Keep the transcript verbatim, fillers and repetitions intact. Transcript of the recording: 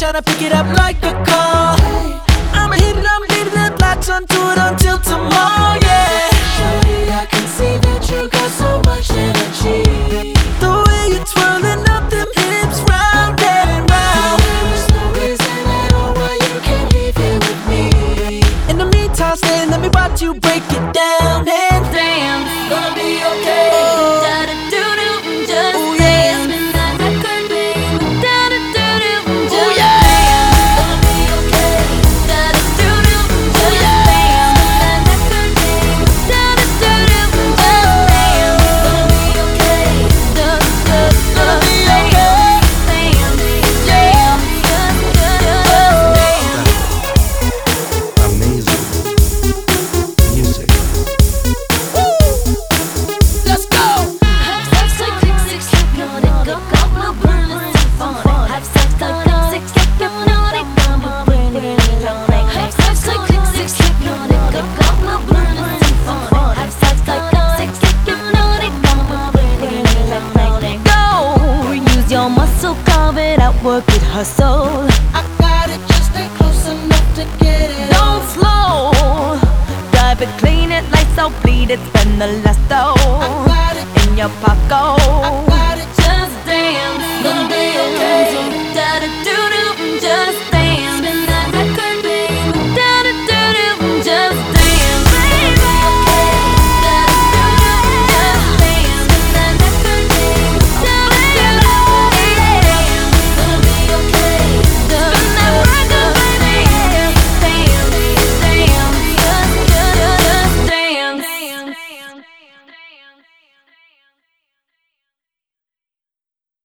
tryna pick it up like a call. I'ma hit it, I'ma hit it up, latch onto it until tomorrow, yeah. Shorty, I can see that you got so much energy. The way you're twirling up them hips round and round. There is no reason at all why you can't leave here with me. In the meantime, stay, let me watch you break it down and Dance, gonna be okay. Oh. Da-da-doo-doo, just Oh, yeah. dance. Midnight record, babe. Da-da-doo-doo, just Oh, yeah. dance. Gonna be okay. Da-da-doo-doo, just dance. Midnight record, babe. Da-da-doo-doo, just dance. Gonna be okay. Just, just, Gonna be just okay. dance. Dance, dance, just, just, dance. Amazing music. let's go. Have sex like click, six, hypnotic, go, go, no burn, it's fun. Have sex like click, six, hypnotic, go, no burn, it's fun. Have sex like click, six, hypnotic, go, go, no burn, it's fun. Have sex like click, six, hypnotic, go, no burn, it's fun. Go, use your muscle, carve it out, work it, hustle. I got it, just stay close enough to get it. Don't slow, drive it, clean it, lights out, bleed it, spend the last I dough got it, in your I pocket.